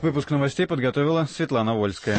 Выпуск новостей подготовила Светлана Вольская.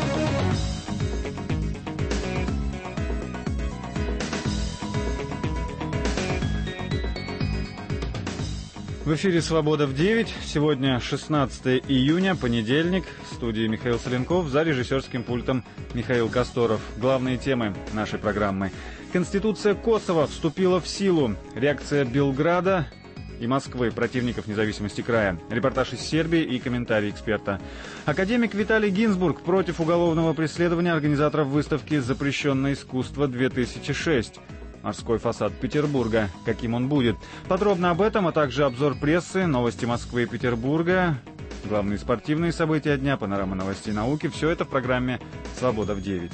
В эфире «Свобода в 9». Сегодня 16 июня, понедельник. В студии Михаил Соленков, за режиссерским пультом Михаил Косторов. Главные темы нашей программы. Конституция Косово вступила в силу. Реакция Белграда и Москвы, противников независимости края. Репортаж из Сербии и комментарий эксперта. Академик Виталий Гинзбург против уголовного преследования организаторов выставки «Запрещенное искусство-2006». Морской фасад Петербурга. Каким он будет? Подробно об этом, а также обзор прессы, новости Москвы и Петербурга, главные спортивные события дня, панорама новостей науки. Все это в программе «Свобода в 9».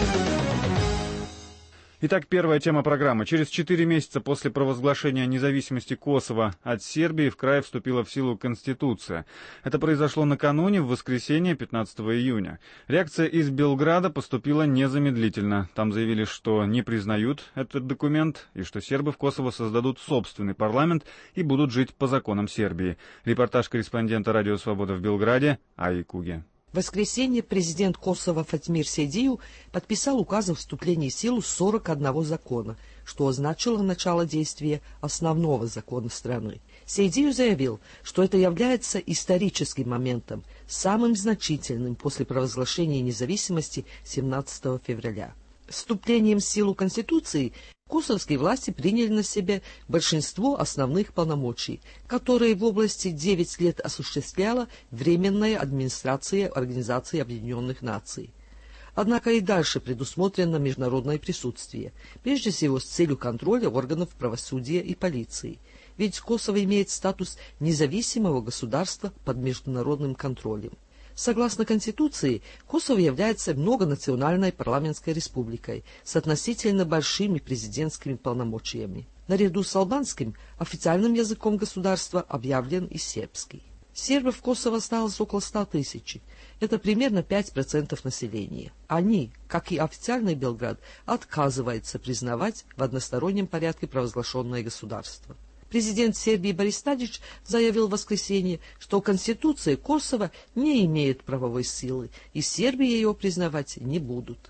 Итак, первая тема программы. Через 4 месяца после провозглашения независимости Косово от Сербии в край вступила в силу Конституция. Это произошло накануне, в воскресенье, 15 июня. Реакция из Белграда поступила незамедлительно. Там заявили, что не признают этот документ и что сербы в Косово создадут собственный парламент и будут жить по законам Сербии. Репортаж корреспондента «Радио Свобода» в Белграде Аи Куге. В воскресенье президент Косово Фатмир Сейдиев подписал указ о вступлении в силу 41 закона, что означало начало действия основного закона страны. Сейдиев заявил, что это является историческим моментом, самым значительным после провозглашения независимости 17 февраля. Вступлением в силу Конституции косовские власти приняли на себя большинство основных полномочий, которые в области 9 лет осуществляла Временная администрация Организации Объединенных Наций. Однако и дальше предусмотрено международное присутствие, прежде всего с целью контроля органов правосудия и полиции. Ведь Косово имеет статус независимого государства под международным контролем. Согласно Конституции, Косово является многонациональной парламентской республикой с относительно большими президентскими полномочиями. Наряду с албанским официальным языком государства объявлен и сербский. Сербов в Косово осталось около 100 тысяч. Это примерно 5% населения. Они, как и официальный Белград, отказываются признавать в одностороннем порядке провозглашенное государство. Президент Сербии Борис Тадич заявил в воскресенье, что Конституция Косово не имеет правовой силы, и Сербии ее признавать не будут.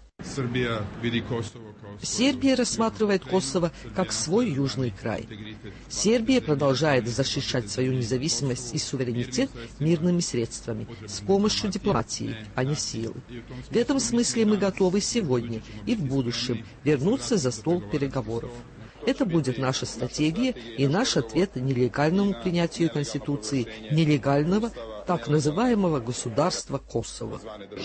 Сербия рассматривает Косово как свой южный край. Сербия продолжает защищать свою независимость и суверенитет мирными средствами, с помощью дипломатии, а не силы. В этом смысле мы готовы сегодня и в будущем вернуться за стол переговоров. Это будет наша стратегия и наш ответ нелегальному принятию Конституции нелегального, так называемого государства Косово.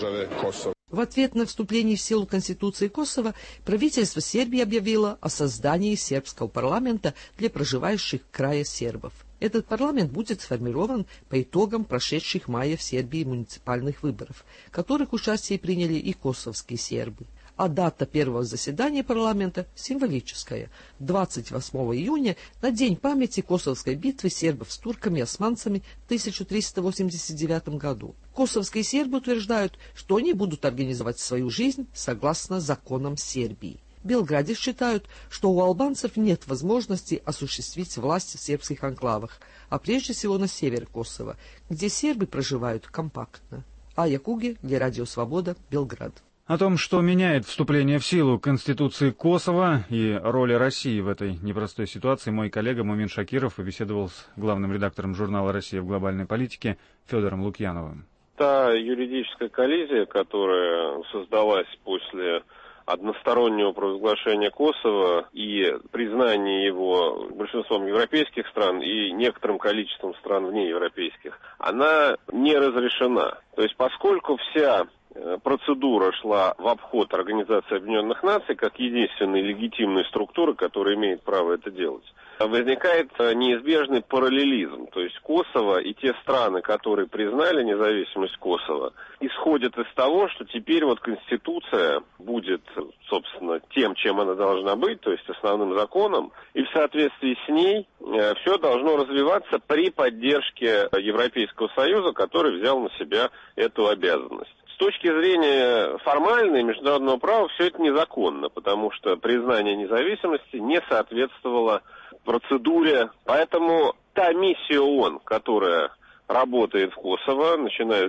В ответ на вступление в силу Конституции Косово правительство Сербии объявило о создании сербского парламента для проживающих в крае сербов. Этот парламент будет сформирован по итогам прошедших в мае в Сербии муниципальных выборов, в которых участие приняли и косовские сербы. А дата первого заседания парламента символическая – 28 июня, на день памяти Косовской битвы сербов с турками и османцами в 1389 году. Косовские сербы утверждают, что они будут организовать свою жизнь согласно законам Сербии. В Белграде считают, что у албанцев нет возможности осуществить власть в сербских анклавах, а прежде всего на севере Косово, где сербы проживают компактно. Ая Куге для Радио Свобода, Белград. О том, что меняет вступление в силу Конституции Косово и роли России в этой непростой ситуации, мой коллега Мумин Шакиров побеседовал с главным редактором журнала «Россия в глобальной политике» Федором Лукьяновым. Та юридическая коллизия, которая создалась после одностороннего провозглашения Косово и признания его большинством европейских стран и некоторым количеством стран внеевропейских, она не разрешена. То есть поскольку вся процедура шла в обход Организации Объединенных Наций как единственной легитимной структуры, которая имеет право это делать, возникает неизбежный параллелизм. То есть Косово и те страны, которые признали независимость Косово, исходят из того, что теперь вот Конституция будет, собственно, тем, чем она должна быть, то есть основным законом, и в соответствии с ней все должно развиваться при поддержке Европейского Союза, который взял на себя эту обязанность. С точки зрения формальной международного права все это незаконно, потому что признание независимости не соответствовало процедуре. Поэтому та миссия ООН, которая работает в Косово, начиная с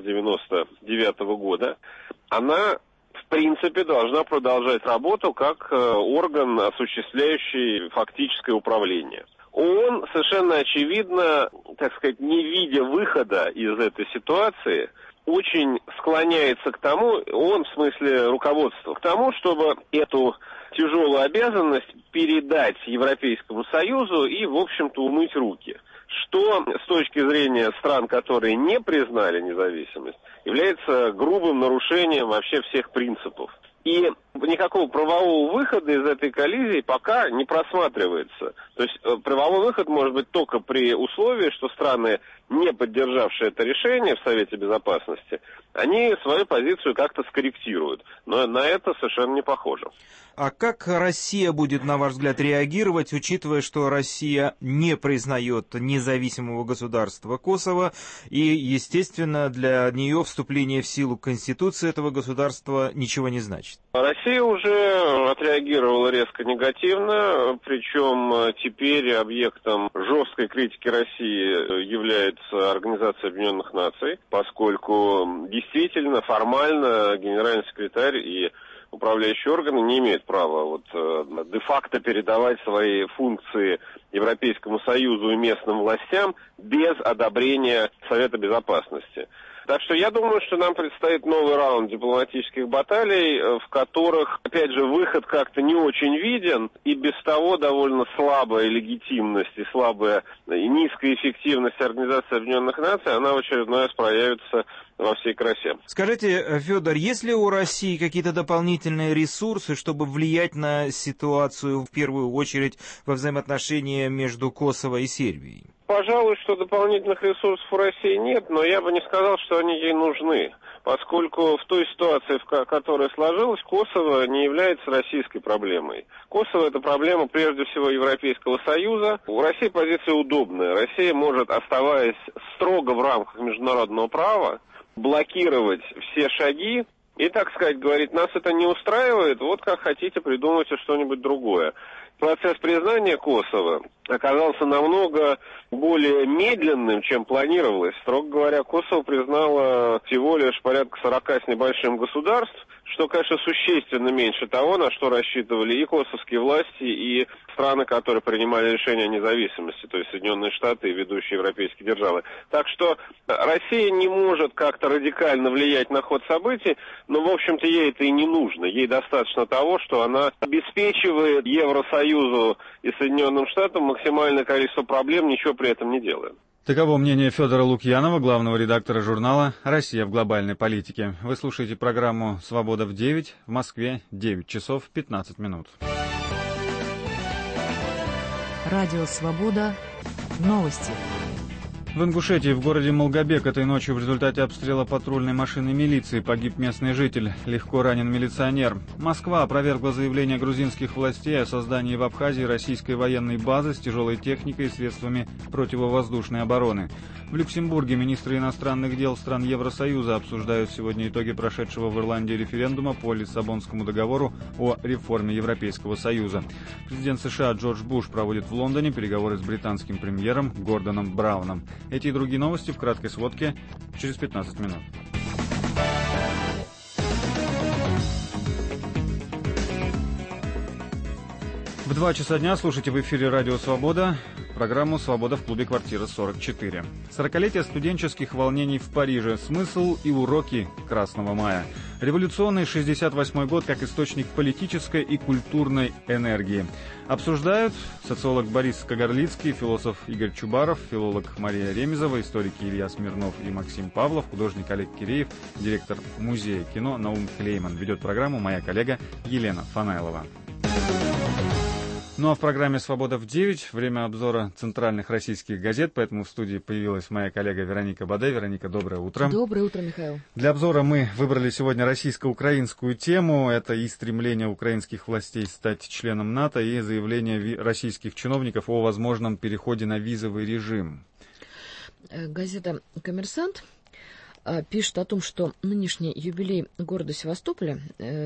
1999 года, она в принципе должна продолжать работу как орган, осуществляющий фактическое управление. ООН совершенно очевидно, так сказать, не видя выхода из этой ситуации, очень склоняется к тому, ООН в смысле руководства, к тому, чтобы эту тяжелую обязанность передать Европейскому Союзу и, в общем-то, умыть руки. Что с точки зрения стран, которые не признали независимость, является грубым нарушением вообще всех принципов. И никакого правового выхода из этой коллизии пока не просматривается. То есть правовой выход может быть только при условии, что страны, не поддержавшие это решение в Совете Безопасности, они свою позицию как-то скорректируют. Но на это совершенно не похоже. А как Россия будет, на ваш взгляд, реагировать, учитывая, что Россия не признает независимого государства Косово, и, естественно, для нее вступление в силу Конституции этого государства ничего не значит? Россия уже отреагировала резко негативно, причем теперь объектом жесткой критики России является Организация Объединенных Наций, поскольку действительно формально генеральный секретарь и управляющие органы не имеют права де-факто передавать свои функции Европейскому Союзу и местным властям без одобрения Совета Безопасности. Так что я думаю, что нам предстоит новый раунд дипломатических баталий, в которых, опять же, выход как-то не очень виден, и без того довольно слабая легитимность и слабая и низкая эффективность Организации Объединенных Наций, она в очередной раз проявится во всей красе. Скажите, Федор, есть ли у России какие-то дополнительные ресурсы, чтобы влиять на ситуацию, в первую очередь, во взаимоотношения между Косово и Сербией? Пожалуй, что дополнительных ресурсов у России нет, но я бы не сказал, что они ей нужны, поскольку в той ситуации, которая сложилась, Косово не является российской проблемой. Косово — это проблема прежде всего Европейского Союза. У России позиция удобная. Россия может, оставаясь строго в рамках международного права, блокировать все шаги и, так сказать, говорит, нас это не устраивает, вот как хотите, придумайте что-нибудь другое. Процесс признания Косово оказался намного более медленным, чем планировалось. Строго говоря, Косово признало всего лишь порядка 40 с небольшим государств, что, конечно, существенно меньше того, на что рассчитывали и косовские власти, и страны, которые принимали решение о независимости, то есть Соединенные Штаты и ведущие европейские державы. Так что Россия не может как-то радикально влиять на ход событий, но, в общем-то, ей это и не нужно. Ей достаточно того, что она обеспечивает Евросоюзу и Соединенным Штатам максимальное количество проблем, ничего при этом не делая. Таково мнение Федора Лукьянова, главного редактора журнала «Россия в глобальной политике». Вы слушаете программу «Свобода в 9», в Москве 9 часов 15 минут. Радио «Свобода». Новости. В Ингушетии, в городе Малгобек, этой ночью в результате обстрела патрульной машины милиции погиб местный житель, легко ранен милиционер. Москва опровергла заявление грузинских властей о создании в Абхазии российской военной базы с тяжелой техникой и средствами противовоздушной обороны. В Люксембурге министры иностранных дел стран Евросоюза обсуждают сегодня итоги прошедшего в Ирландии референдума по Лиссабонскому договору о реформе Европейского Союза. Президент США Джордж Буш проводит в Лондоне переговоры с британским премьером Гордоном Брауном. Эти и другие новости в краткой сводке через 15 минут. В 2 часа дня слушайте в эфире «Радио Свобода» программу «Свобода» в клубе «Квартира 44». 40-летие студенческих волнений в Париже. Смысл и уроки Красного мая. Революционный 68-й год как источник политической и культурной энергии. Обсуждают социолог Борис Кагарлицкий, философ Игорь Чубаров, филолог Мария Ремезова, историки Илья Смирнов и Максим Павлов, художник Олег Киреев, директор музея кино Наум Клейман. Ведет программу моя коллега Елена Фанайлова. Ну а в программе «Свобода в 9» время обзора центральных российских газет, поэтому в студии появилась моя коллега Вероника Баде. Вероника, доброе утро. Доброе утро, Михаил. Для обзора мы выбрали сегодня российско-украинскую тему. Это и стремление украинских властей стать членом НАТО, и заявление российских чиновников о возможном переходе на визовый режим. Газета «Коммерсант» пишет о том, что нынешний юбилей города Севастополя,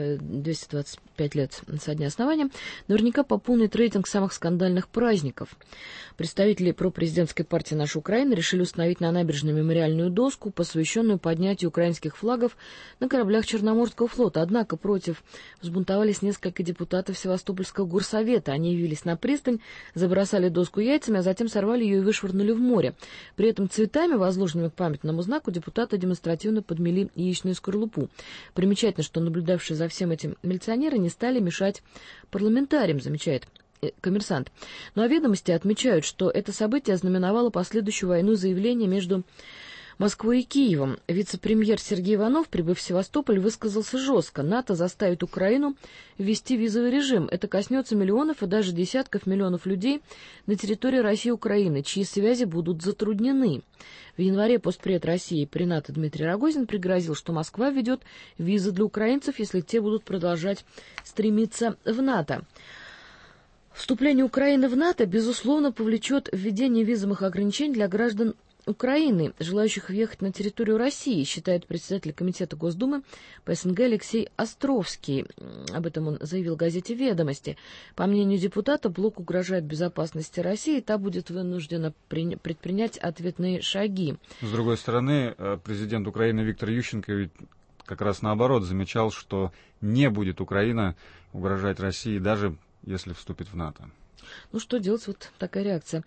225 лет со дня основания, наверняка пополнит рейтинг самых скандальных праздников. Представители пропрезидентской партии «Наша Украина» решили установить на набережной мемориальную доску, посвященную поднятию украинских флагов на кораблях Черноморского флота. Однако против взбунтовались несколько депутатов Севастопольского горсовета. Они явились на пристань, забросали доску яйцами, а затем сорвали ее и вышвырнули в море. При этом цветами, возложенными к памятному знаку, депутаты демонстративно подмели яичную скорлупу. Примечательно, что наблюдавшие за всем этим милиционеры не стали мешать парламентариям, замечает «Коммерсант». Но ведомости отмечают, что это событие ознаменовало последующую войну заявления между Москвой и Киевом. Вице-премьер Сергей Иванов, прибыв в Севастополь, высказался жестко. НАТО заставит Украину ввести визовый режим. Это коснется миллионов и даже десятков миллионов людей на территории России и Украины, чьи связи будут затруднены. В январе постпред России при НАТО Дмитрий Рогозин пригрозил, что Москва введет визы для украинцев, если те будут продолжать стремиться в НАТО. Вступление Украины в НАТО, безусловно, повлечет введение визовых ограничений для граждан Украины, желающих въехать на территорию России, считает председатель комитета Госдумы по СНГ Алексей Островский. Об этом он заявил газете «Ведомости». По мнению депутата, блок угрожает безопасности России, и та будет вынуждена предпринять ответные шаги. С другой стороны, президент Украины Виктор Ющенко ведь как раз наоборот замечал, что не будет Украина угрожать России, даже если вступит в НАТО. Ну, что делать? Вот такая реакция.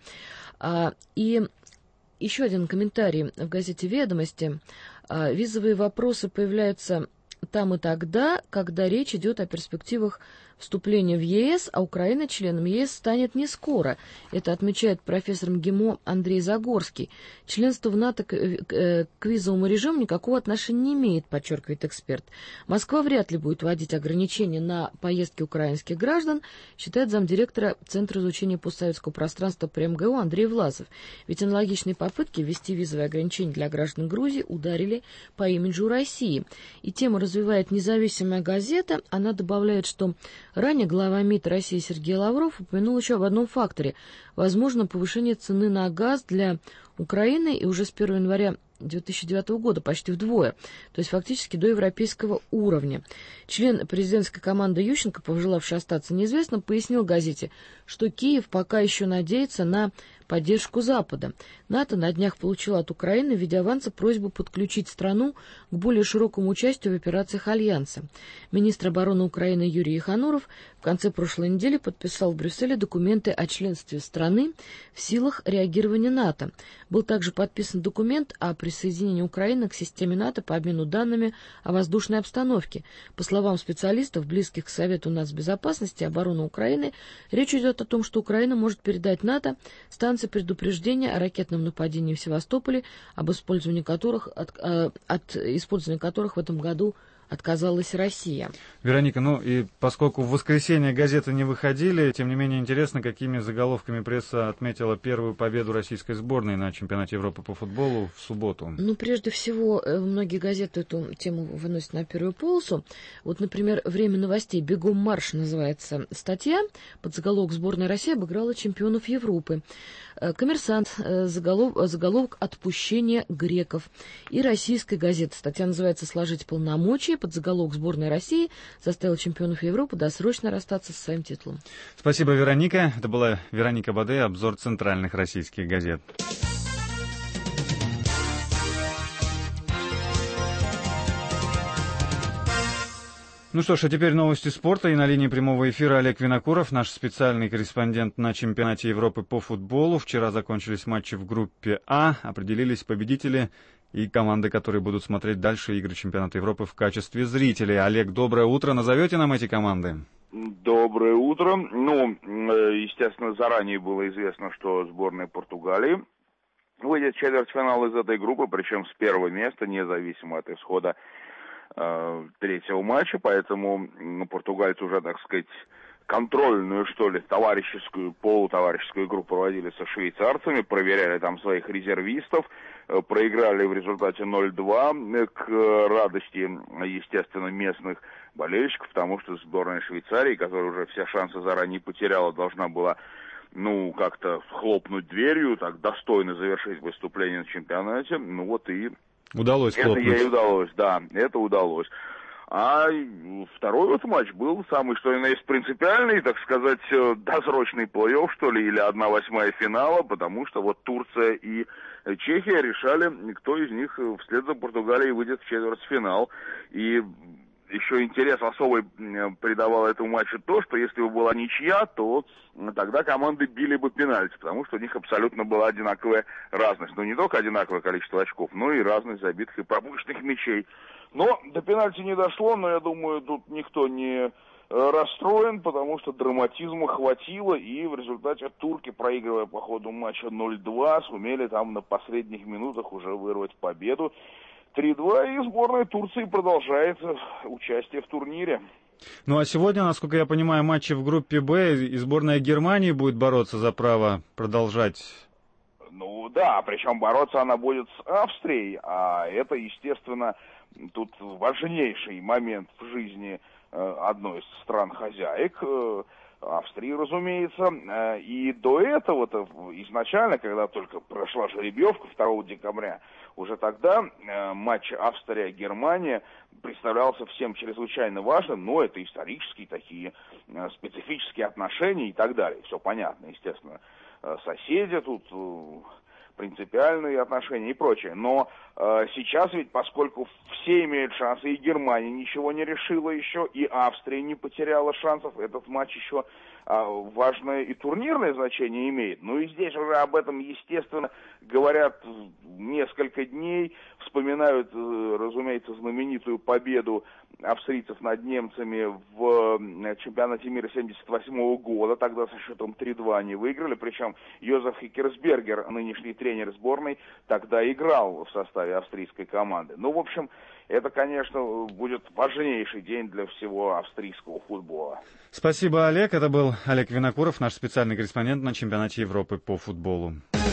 И еще один комментарий в газете «Ведомости». Визовые вопросы появляются там и тогда, когда речь идет о перспективах вступления в ЕС, а Украина членом ЕС станет не скоро. Это отмечает профессор МГИМО Андрей Загорский. Членство в НАТО к визовому режиму никакого отношения не имеет, подчеркивает эксперт. Москва вряд ли будет вводить ограничения на поездки украинских граждан, считает замдиректора Центра изучения постсоветского пространства при МГУ Андрей Власов. Ведь аналогичные попытки ввести визовые ограничения для граждан Грузии ударили по имиджу России. И тему развивает независимая газета. Она добавляет, что ранее глава МИД России Сергей Лавров упомянул еще об одном факторе. Возможно, повышение цены на газ для Украины, и уже с 1 января 2009 года почти вдвое, то есть фактически до европейского уровня. Член президентской команды Ющенко, пожелавший остаться неизвестным, пояснил газете, что Киев пока еще надеется на поддержку Запада. НАТО на днях получило от Украины в виде аванса просьбу подключить страну к более широкому участию в операциях Альянса. Министр обороны Украины Юрий Ехануров в конце прошлой недели подписал в Брюсселе документы о членстве страны в силах реагирования НАТО. Был также подписан документ о присоединении Украины к системе НАТО по обмену данными о воздушной обстановке. По словам специалистов, близких к Совету нацбезопасности и обороны Украины, речь идет о том, что Украина может передать НАТО станции предупреждения о ракетном нападении в Севастополе, об использовании которых, от использования которых в этом году отказалась Россия. Вероника, ну и поскольку в воскресенье газеты не выходили, тем не менее интересно, какими заголовками пресса отметила первую победу российской сборной на чемпионате Европы по футболу в субботу. Ну, прежде всего, многие газеты эту тему выносят на первую полосу. Вот, например, «Время новостей. Бегом марш» называется статья. Под заголовок «Сборная России обыграла чемпионов Европы». «Коммерсант», заголовок «Отпущение греков». И «Российская газета». Статья называется «Сложить полномочия». Под заголовок «Сборная России заставила чемпионов Европы досрочно расстаться со своим титулом». Спасибо, Вероника. Это была Вероника Баде, обзор центральных российских газет. Ну что ж, а теперь новости спорта. И на линии прямого эфира Олег Винокуров, наш специальный корреспондент на чемпионате Европы по футболу. Вчера закончились матчи в группе А, определились победители и команды, которые будут смотреть дальше игры чемпионата Европы в качестве зрителей. Олег, доброе утро. Назовете нам эти команды? Доброе утро. Ну, естественно, заранее было известно, что сборная Португалии выйдет в четвертьфинал из этой группы, причем с первого места, независимо от исхода третьего матча, поэтому португальцы уже, так сказать, контрольную, что ли, товарищескую, полутоварищескую игру проводили со швейцарцами, проверяли там своих резервистов, проиграли в результате 0-2 к радости, естественно, местных болельщиков, потому что сборная Швейцарии, которая уже все шансы заранее потеряла, должна была, ну, как-то хлопнуть дверью, так достойно завершить выступление на чемпионате, ну вот и Удалось хлопнуть. Это ей удалось, да, это удалось. А второй вот матч был самый, что ни на есть, принципиальный, так сказать, досрочный плей-офф, что ли, или 1/8 финала, потому что вот Турция и Чехия решали, кто из них вслед за Португалией выйдет в четвертьфинал. И еще интерес особый придавал этому матчу то, что если бы была ничья, то тогда команды били бы пенальти, потому что у них абсолютно была одинаковая разность. Ну, не только одинаковое количество очков, но и разность забитых и пропущенных мячей. Но до пенальти не дошло, но я думаю, тут никто не расстроен, потому что драматизма хватило, и в результате турки, проигрывая по ходу матча 0-2, сумели там на последних минутах уже вырвать победу. 3-2, и сборная Турции продолжает участие в турнире. Ну а сегодня, насколько я понимаю, матчи в группе «Б», и сборная Германии будет бороться за право продолжать. Ну да, причем бороться она будет с Австрией, а это, естественно, тут важнейший момент в жизни одной из стран-хозяек, Австрии, разумеется. И до этого-то изначально, когда только прошла жеребьевка 2 декабря, уже тогда матч Австрия-Германия представлялся всем чрезвычайно важным, но это исторические такие специфические отношения и так далее. Все понятно, естественно. Соседи тут, принципиальные отношения и прочее. Но сейчас ведь, поскольку все имеют шансы, и Германия ничего не решила еще, и Австрия не потеряла шансов, этот матч еще важное и турнирное значение имеет. Ну и здесь уже об этом, естественно, говорят несколько дней, вспоминают, разумеется, знаменитую победу австрийцев над немцами в чемпионате мира 1978 года. Тогда со счетом 3-2 они выиграли. Причем Йозеф Хикерсбергер, нынешний тренер сборной, тогда играл в составе австрийской команды. Ну, в общем, это, конечно, будет важнейший день для всего австрийского футбола. Спасибо, Олег. Это был Олег Винокуров, наш специальный корреспондент на чемпионате Европы по футболу.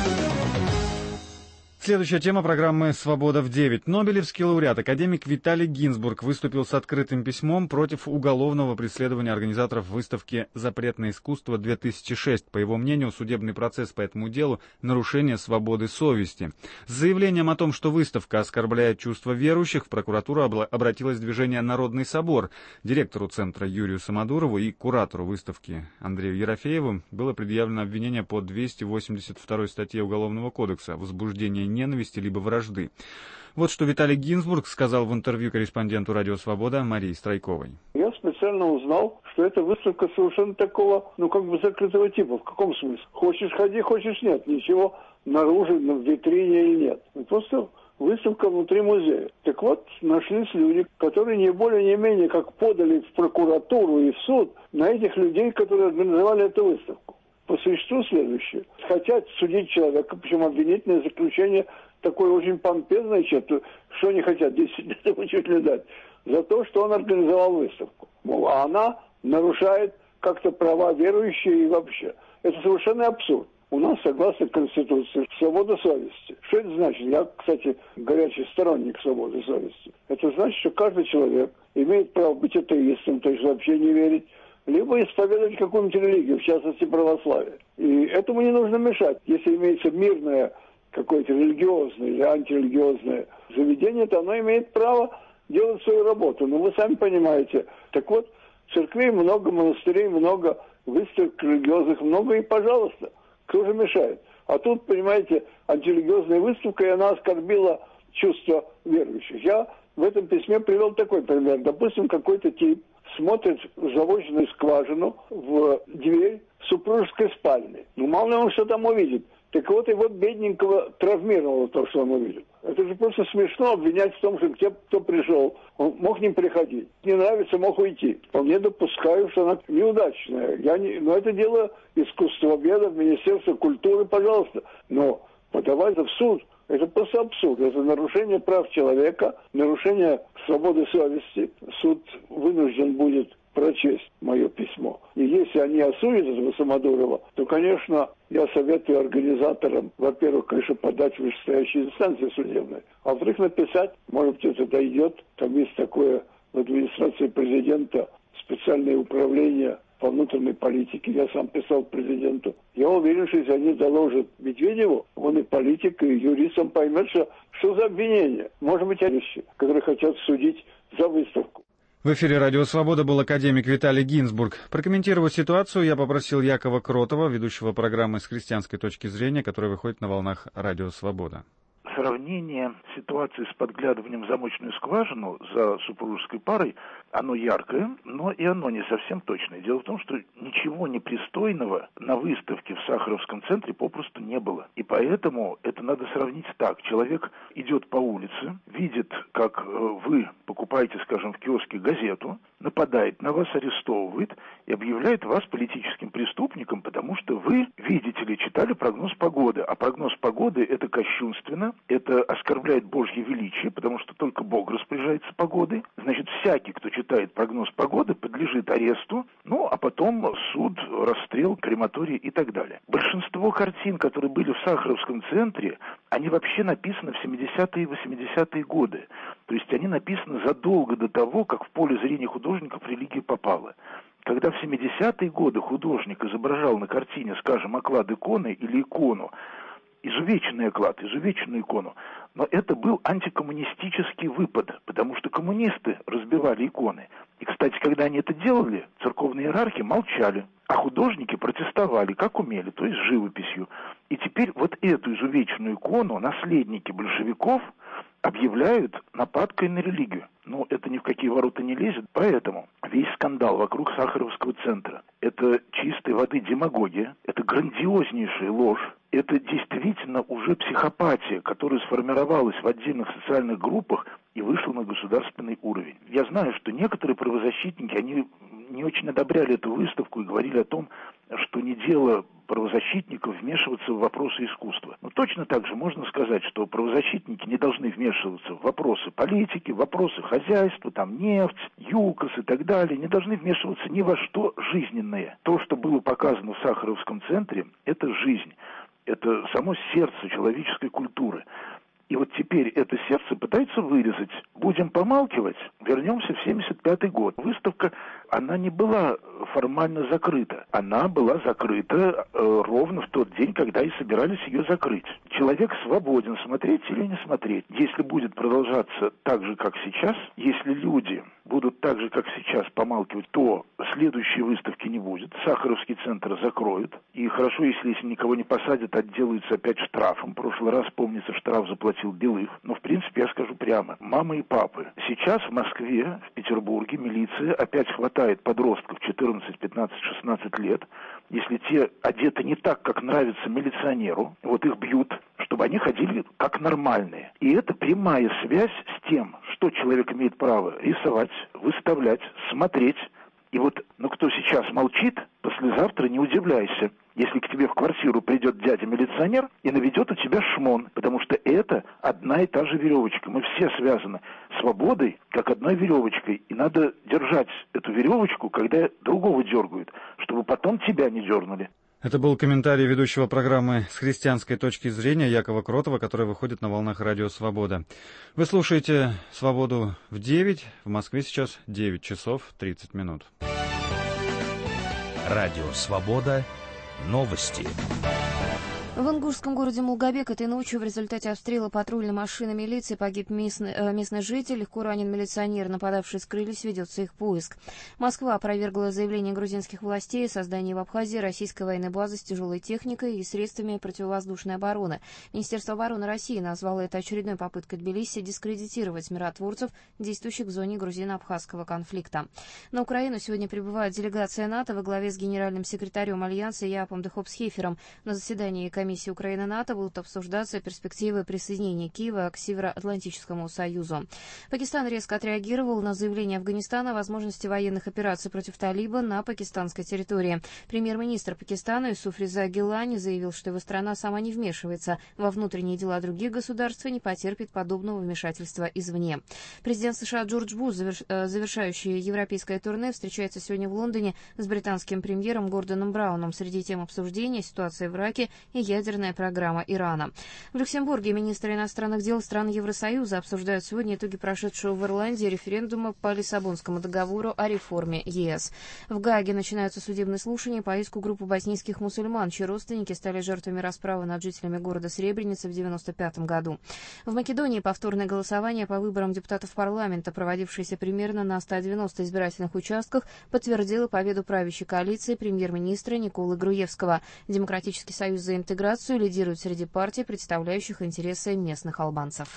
Следующая тема программы «Свобода в 9». Нобелевский лауреат, академик Виталий Гинзбург выступил с открытым письмом против уголовного преследования организаторов выставки «Запретное искусство-2006». По его мнению, судебный процесс по этому делу – нарушение свободы совести. С заявлением о том, что выставка оскорбляет чувства верующих, в прокуратуру обратилось движение «Народный собор». Директору центра Юрию Самодурову и куратору выставки Андрею Ерофееву было предъявлено обвинение по 282 статье Уголовного кодекса «Возбуждение ненависти либо вражды». Вот что Виталий Гинзбург сказал в интервью корреспонденту «Радио Свобода» Марии Страйковой. Я специально узнал, что эта выставка совершенно такого, закрытого типа. В каком смысле? Хочешь ходи, хочешь нет. Ничего наружу, в витрине и нет. Просто выставка внутри музея. Так вот, нашлись люди, которые не более не менее как подали в прокуратуру и в суд на этих людей, которые организовали эту выставку. По существу следующее. Хотят судить человека, причем обвинительное заключение такое очень помпезное, что они хотят 10 лет ему чуть ли дать, за то, что он организовал выставку. Мол, а она нарушает как-то права верующих и вообще. Это совершенно абсурд. У нас, согласно Конституции, свобода совести. Что это значит? Я, кстати, горячий сторонник свободы совести. Это значит, что каждый человек имеет право быть атеистом, то есть вообще не верить, либо исповедовать какую-нибудь религию, в частности православие. И этому не нужно мешать. Если имеется мирное какое-то религиозное или антирелигиозное заведение, то оно имеет право делать свою работу. Но вы сами понимаете. Так вот, церквей много, монастырей много, выставок религиозных много, и пожалуйста, кто же мешает? А тут, понимаете, антирелигиозная выставка, и она оскорбила чувства верующих. Я в этом письме привел такой пример. Допустим, какой-то тип смотрит в замоченную скважину в дверь супружеской спальни. Ну, мало ли он что там увидит. Так вот, его бедненького травмировало то, что он увидел. Это же просто смешно обвинять в том, что те, кто пришел, он мог не приходить. Не нравится, мог уйти. Вполне допускаю, что она неудачная. Но это дело искусствоведов, Министерства культуры, пожалуйста. Но подавать в суд — это просто абсурд. Это нарушение прав человека, нарушение свободы совести. Суд вынужден будет прочесть мое письмо. И если они осудят этого Самодурова, то, конечно, я советую организаторам, во-первых, конечно, подать в вышестоящие инстанции судебные, а во-вторых, написать, может быть, это дойдет. Там есть такое в администрации президента специальное управление по внутренней политике. Я сам писал президенту. Я уверен, что если они доложат Медведеву, он и политик, и юристам поймет, что за обвинения. Может быть, вещи, которые хотят судить за выставку. В эфире «Радио Свобода» был академик Виталий Гинзбург. Прокомментировать ситуацию я попросил Якова Кротова, ведущего программы «С христианской точки зрения», которая выходит на волнах «Радио Свобода». Сравнение ситуации с подглядыванием в замочную скважину за супружеской парой, оно яркое, но и оно не совсем точное. Дело в том, что ничего непристойного на выставке в Сахаровском центре попросту не было. И поэтому это надо сравнить так. Человек идет по улице, видит, как вы покупаете, скажем, в киоске газету, нападает на вас, арестовывает и объявляет вас политическим преступником, потому что вы, видите ли, читали прогноз погоды. А прогноз погоды – это кощунственно, это оскорбляет Божье величие, потому что только Бог распоряжается погодой. Значит, всякий, кто читает прогноз погоды, подлежит аресту, ну, а потом суд, расстрел, крематорий и так далее. Большинство картин, которые были в Сахаровском центре, они вообще написаны в 70-е и 80-е годы. То есть они написаны задолго до того, как в поле зрения художников религия попала. Когда в 70-е годы художник изображал на картине, скажем, оклад иконы или икону, изувеченный оклад, изувеченную икону, но это был антикоммунистический выпад, потому что коммунисты разбивали иконы. И, кстати, когда они это делали, церковные иерархи молчали, а художники протестовали, как умели, то есть живописью. И теперь вот эту изувеченную икону наследники большевиков объявляют нападкой на религию. Но это ни в какие ворота не лезет, поэтому весь скандал вокруг Сахаровского центра – это чистой воды демагогия, это грандиознейшая ложь, это действительно уже психопатия, которая сформировалась в отдельных социальных группах и вышла на государственный уровень. Я знаю, что некоторые правозащитники, они не очень одобряли эту выставку и говорили о том, что не дело правозащитников вмешиваться в вопросы искусства. Но точно так же можно сказать, что правозащитники не должны вмешиваться в вопросы политики, в вопросы хозяйства, там нефть, ЮКОС и так далее, не должны вмешиваться ни во что жизненное. То, что было показано в Сахаровском центре, это жизнь, это само сердце человеческой культуры. И вот теперь это сердце пытается вырезать. Будем помалкивать, вернемся в 75-й год. Выставка, она не была формально закрыта. Она была закрыта ровно в тот день, когда и собирались ее закрыть. Человек свободен смотреть или не смотреть. Если будет продолжаться так же, как сейчас, если люди будут так же, как сейчас, помалкивать, то следующей выставки не будет. Сахаровский центр закроют. И хорошо, если никого не посадят, отделаются опять штрафом. В прошлый раз, помнится, штраф заплатил Белых. Но, в принципе, я скажу прямо. Мамы и папы. Сейчас в Москве, в Петербурге милиция опять хватает подростков 14, 15, 16 лет. Если те одеты не так, как нравится милиционеру, вот их бьют, чтобы они ходили как нормальные. И это прямая связь с тем, что человек имеет право рисовать, выставлять, смотреть. И вот, кто сейчас молчит, послезавтра не удивляйся, если к тебе в квартиру придет дядя-милиционер и наведет у тебя шмон, потому что это одна и та же веревочка. Мы все связаны свободой, как одной веревочкой. И надо держать эту веревочку, когда другого дергают, чтобы потом тебя не дернули. Это был комментарий ведущего программы «С христианской точки зрения» Якова Кротова, который выходит на волнах «Радио Свобода». Вы слушаете «Свободу» в 9. В Москве сейчас 9 часов 30 минут. Радио Свобода. Новости. В ингушском городе Мулгобек этой ночью в результате обстрела патрульной машины милиции погиб местный житель, легко ранен милиционер. Нападавшие скрылись, ведется их поиск. Москва опровергла заявление грузинских властей о создании в Абхазии российской военной базы с тяжелой техникой и средствами противовоздушной обороны. Министерство обороны России назвало это очередной попыткой Тбилиси дискредитировать миротворцев, действующих в зоне грузино-абхазского конфликта. На Украину сегодня прибывает делегация НАТО во главе с генеральным секретарем Альянса Яапом де Хопсхефером. На заседании комиссии Украины-НАТО будут обсуждаться перспективы присоединения Киева к Североатлантическому союзу. Пакистан резко отреагировал на заявление Афганистана о возможности военных операций против талибов на пакистанской территории. Премьер-министр Пакистана Юсуф Реза Гилани заявил, что его страна сама не вмешивается во внутренние дела других государств и не потерпит подобного вмешательства извне. Президент США Джордж Буш, завершающий европейское турне, встречается сегодня в Лондоне с британским премьером Гордоном Брауном. Среди тем обсуждения ситуация в Ираке и ядерная программа Ирана. В Люксембурге министры иностранных дел стран Евросоюза обсуждают сегодня итоги прошедшего в Ирландии референдума по Лиссабонскому договору о реформе ЕС. В Гааге начинаются судебные слушания по иску группы боснийских мусульман, чьи родственники стали жертвами расправы над жителями города Сребреницы в 1995 году. В Македонии повторное голосование по выборам депутатов парламента, проводившееся примерно на 190 избирательных участках, подтвердило победу правящей коалиции премьер-министра Николы Груевского. Демократический союз за интеграцию лидирует среди партий, представляющих интересы местных албанцев.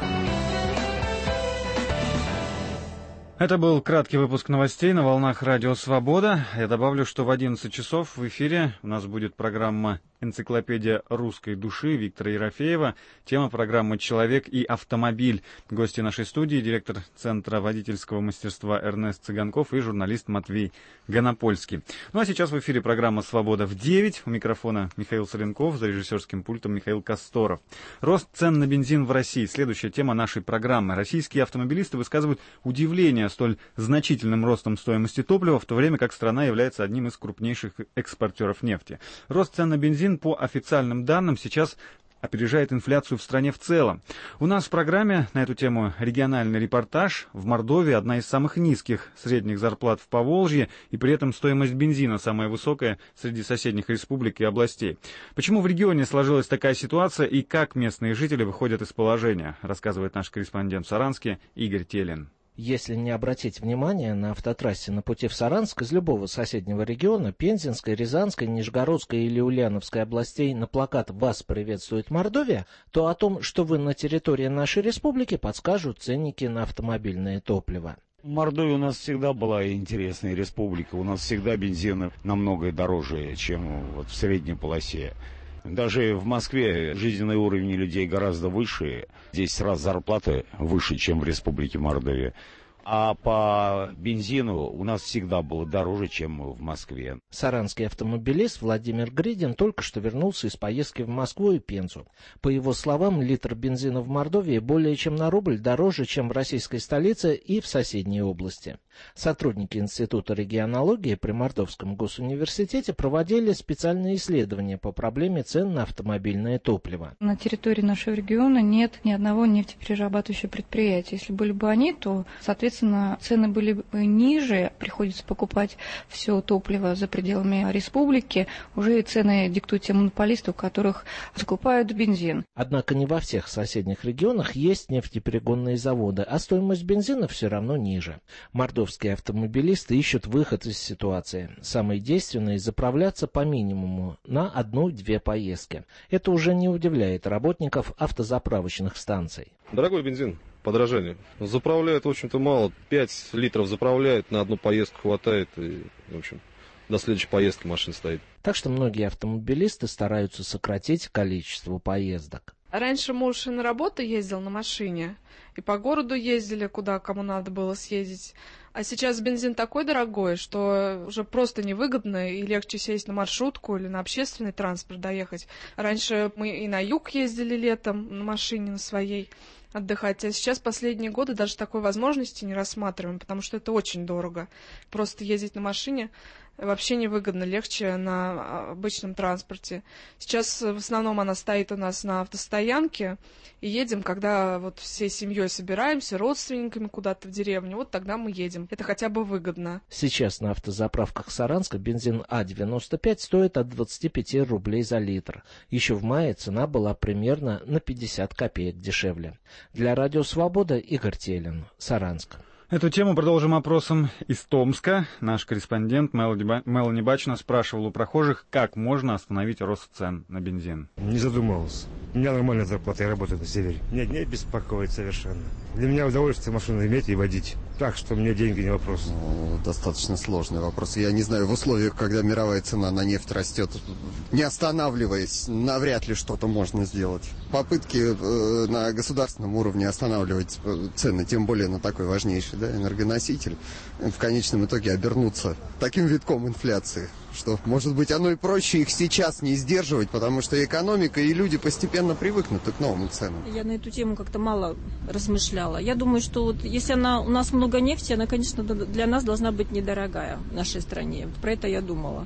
Это был краткий выпуск новостей на волнах Радио Свобода. Я добавлю, что в 11 часов в эфире у нас будет программа «Энциклопедия русской души» Виктора Ерофеева. Тема программы «Человек и автомобиль». Гости нашей студии — директор Центра водительского мастерства Эрнест Цыганков и журналист Матвей Гонопольский. Ну а сейчас в эфире программа «Свобода в 9». У микрофона Михаил Соленков, за режиссерским пультом Михаил Косторов. Рост цен на бензин в России — следующая тема нашей программы. Российские автомобилисты высказывают удивление столь значительным ростом стоимости топлива, в то время как страна является одним из крупнейших экспортеров нефти. Рост цен на бензин, по официальным данным, сейчас опережает инфляцию в стране в целом. У нас в программе на эту тему региональный репортаж. В Мордовии одна из самых низких средних зарплат в Поволжье, и при этом стоимость бензина самая высокая среди соседних республик и областей. Почему в регионе сложилась такая ситуация и как местные жители выходят из положения, рассказывает наш корреспондент в Саранске Игорь Телин. Если не обратить внимание на автотрассе на пути в Саранск из любого соседнего региона, Пензенской, Рязанской, Нижегородской или Ульяновской областей, на плакат «Вас приветствует Мордовия», то о том, что вы на территории нашей республики, подскажут ценники на автомобильное топливо. Мордовия у нас всегда была интересная республика. У нас всегда бензин намного дороже, чем вот в средней полосе. Даже в Москве жизненный уровень людей гораздо выше. 10 раз зарплаты выше, чем в Республике Мордовия. А по бензину у нас всегда было дороже, чем в Москве. Саранский автомобилист Владимир Гридин только что вернулся из поездки в Москву и Пензу. По его словам, литр бензина в Мордовии более чем на рубль дороже, чем в российской столице и в соседней области. Сотрудники Института регионологии при Мордовском госуниверситете проводили специальные исследования по проблеме цен на автомобильное топливо. На территории нашего региона нет ни одного нефтеперерабатывающего предприятия. Если были бы они, то, соответственно, цены были бы ниже. Приходится покупать все топливо за пределами республики. Уже и цены диктуют те монополисты, у которых закупают бензин. Однако не во всех соседних регионах есть нефтеперегонные заводы, а стоимость бензина все равно ниже. Мордовские автомобилисты ищут выход из ситуации. Самый действенный – заправляться по минимуму на 1-2 поездки. Это уже не удивляет работников автозаправочных станций. Дорогой бензин, подорожание. Заправляют, в общем-то, мало. 5 литров заправляют, на одну поездку хватает. И, в общем, до следующей поездки машина стоит. Так что многие автомобилисты стараются сократить количество поездок. Раньше муж и на работу ездил на машине, и по городу ездили, куда кому надо было съездить. А сейчас бензин такой дорогой, что уже просто невыгодно, и легче сесть на маршрутку или на общественный транспорт доехать. Раньше мы и на юг ездили летом на машине на своей отдыхать, а сейчас последние годы даже такой возможности не рассматриваем, потому что это очень дорого. Просто ездить на машине вообще невыгодно, легче на обычном транспорте. Сейчас в основном она стоит у нас на автостоянке, и едем, когда вот всей семьей собираемся, родственниками куда-то в деревню, вот тогда мы едем. Это хотя бы выгодно. Сейчас на автозаправках Саранска бензин А95 стоит от 25 рублей за литр. Еще в мае цена была примерно на 50 копеек дешевле. Для Радио Свобода Игорь Телин, Саранск. Эту тему продолжим опросом из Томска. Наш корреспондент Мелани Бачина спрашивал у прохожих, как можно остановить рост цен на бензин. Не задумывался. У меня нормальная зарплата, я работаю на севере. Меня не беспокоит совершенно. Для меня удовольствие машину иметь и водить. Так что мне деньги не вопрос. Достаточно сложный вопрос. Я не знаю, в условиях, когда мировая цена на нефть растет, не останавливаясь, навряд ли что-то можно сделать. Попытки на государственном уровне останавливать цены, тем более на такой важнейший энергоноситель, в конечном итоге обернутся таким витком инфляции, что, может быть, оно и проще их сейчас не сдерживать, потому что экономика и люди постепенно привыкнут к новым ценам. Я на эту тему как-то мало размышляла. Я думаю, что вот если у нас много нефти, она, конечно, для нас должна быть недорогая в нашей стране. Про это я думала.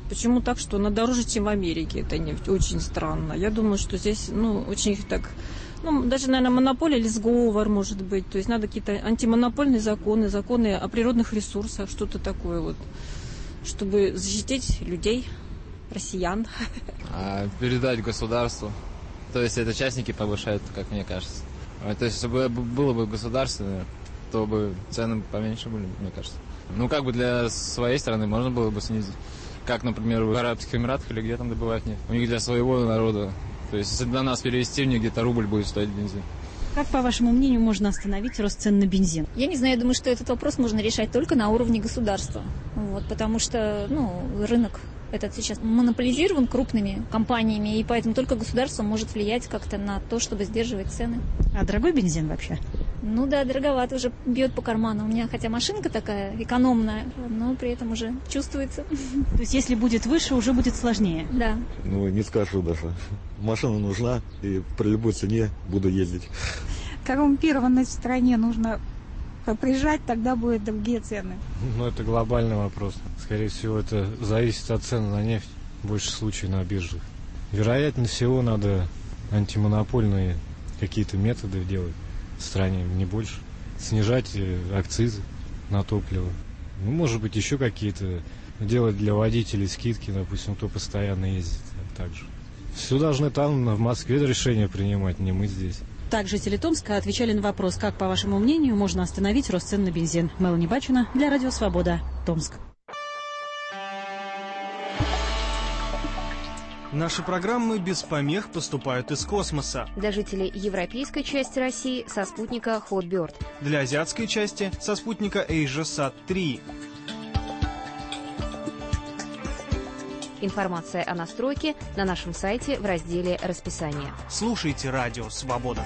Почему так, что она дороже, чем в Америке, эта нефть? Очень странно. Я думаю, что здесь, очень так... даже, наверное, монополия или сговор, может быть. То есть надо какие-то антимонопольные законы, законы о природных ресурсах, что-то такое вот, чтобы защитить людей, россиян. Передать государству. То есть это частники повышают, как мне кажется. То есть, если было бы государственное, то бы цены поменьше были, мне кажется. Для своей страны можно было бы снизить. Как, например, в Арабских Эмиратах или где там добывают нефть. У них для своего народа. То есть, если для нас перевести, у них где-то рубль будет стоить бензин. Как, по вашему мнению, можно остановить рост цен на бензин? Я не знаю, я думаю, что этот вопрос можно решать только на уровне государства. Потому что, рынок этот сейчас монополизирован крупными компаниями, и поэтому только государство может влиять как-то на то, чтобы сдерживать цены. А дорогой бензин вообще? Да, дороговато, уже бьет по карману. У меня хотя машинка такая экономная, но при этом уже чувствуется. То есть если будет выше, уже будет сложнее? Да. Не скажу даже. Машина нужна, и при любой цене буду ездить. Коррумпированность в стране нужно прижать, тогда будут другие цены. Это глобальный вопрос. Скорее всего, это зависит от цены на нефть. Больше случаев на биржах. Вероятнее всего, надо антимонопольные какие-то методы делать в стране, не больше. Снижать акцизы на топливо. Может быть, еще какие-то делать для водителей скидки, допустим, кто постоянно ездит. Также. Все должны там, в Москве, решение принимать, не мы здесь. Так, жители Томска отвечали на вопрос, как, по вашему мнению, можно остановить рост цен на бензин. Мелани Бачина для Радио Свобода, Томск. Наши программы без помех поступают из космоса. Для жителей европейской части России со спутника Hotbird. Для азиатской части со спутника AsiaSat-3. Информация о настройке на нашем сайте в разделе «Расписание». Слушайте Радио Свобода.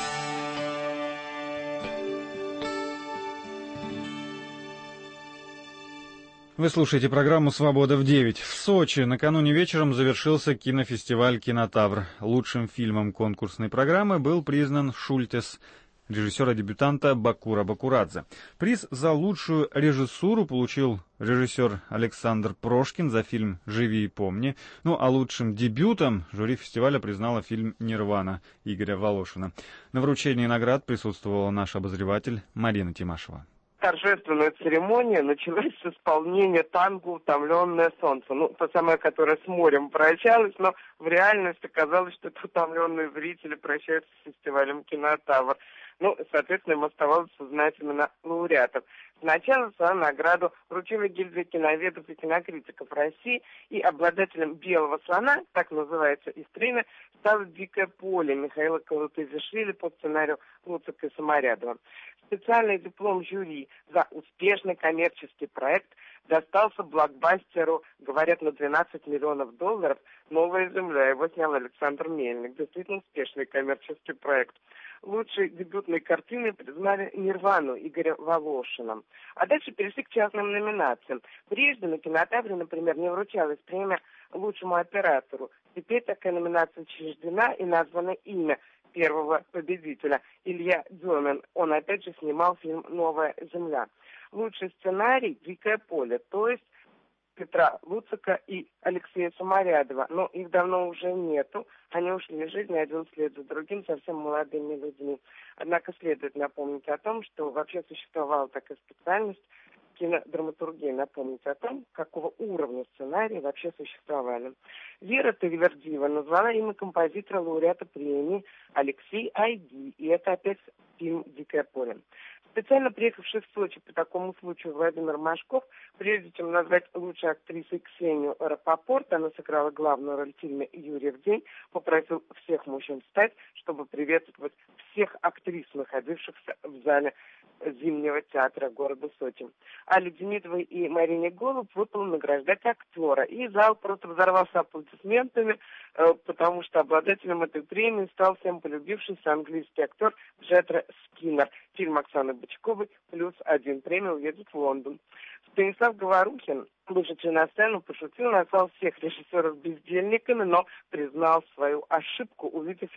Вы слушаете программу «Свобода в 9». В Сочи накануне вечером завершился кинофестиваль «Кинотавр». Лучшим фильмом конкурсной программы был признан «Шультес» режиссера-дебютанта Бакура Бакурадзе. Приз за лучшую режиссуру получил режиссер Александр Прошкин за фильм «Живи и помни». А лучшим дебютом жюри фестиваля признало фильм «Нирвана» Игоря Волошина. На вручении наград присутствовала наш обозреватель Марина Тимашева. Торжественная церемония началась с исполнения танго «Утомленное солнце». То самое, которое с морем прощалось, но в реальности оказалось, что это утомленные зрители прощаются с фестивалем «Кинотавр». Соответственно, им оставалось узнать имена лауреатов. Сначала свою награду вручила гильдия киноведов и кинокритиков России, и обладателем «Белого слона», так называется из премии, стало «Дикое поле» Михаила Калатызишвили по сценарию Луцика и Саморядова. Специальный диплом жюри за успешный коммерческий проект достался блокбастеру, говорят, на $12 миллионов. «Новая земля». Его снял Александр Мельник. Действительно успешный коммерческий проект. Лучшей дебютной картиной признали «Нирвану» Игоря Волошина. А дальше перешли к частным номинациям. Прежде на «Кинотавре», например, не вручалась премия лучшему оператору. Теперь такая номинация учреждена и названо имя первого победителя — Илья Демин. Он опять же снимал фильм «Новая земля». Лучший сценарий «Дикое поле», то есть Петра Луцика и Алексея Саморядова. Но их давно уже нету. Они ушли из жизни один вслед за другим, совсем молодыми людьми. Однако следует напомнить о том, что вообще существовала такая специальность кинодраматургия, напомнить о том, какого уровня сценарии вообще существовали. Вера Тавердиева назвала имя композитора лауреата премии Алексей Айди, и это опять фильм «Дикое поле». Специально приехавший в Сочи по такому случаю Владимир Машков, прежде чем назвать лучшей актрисой Ксению Рапопорт, она сыграла главную роль в фильме «Юрьев день», попросил всех мужчин встать, чтобы приветствовать всех актрис, находившихся в зале Зимнего театра города Сочи. Али Демидовой и Марине Голуб выпало награждать актера. И зал просто взорвался аплодисментами, потому что обладателем этой премии стал всем полюбившийся английский актер Джетро Скиннер. Фильм Оксаны Бычковой «+1». Премия уедет в Лондон. Станислав Говорухин, вышедший на сцену, пошутил, назвал всех режиссеров бездельниками, но признал свою ошибку, увидев имя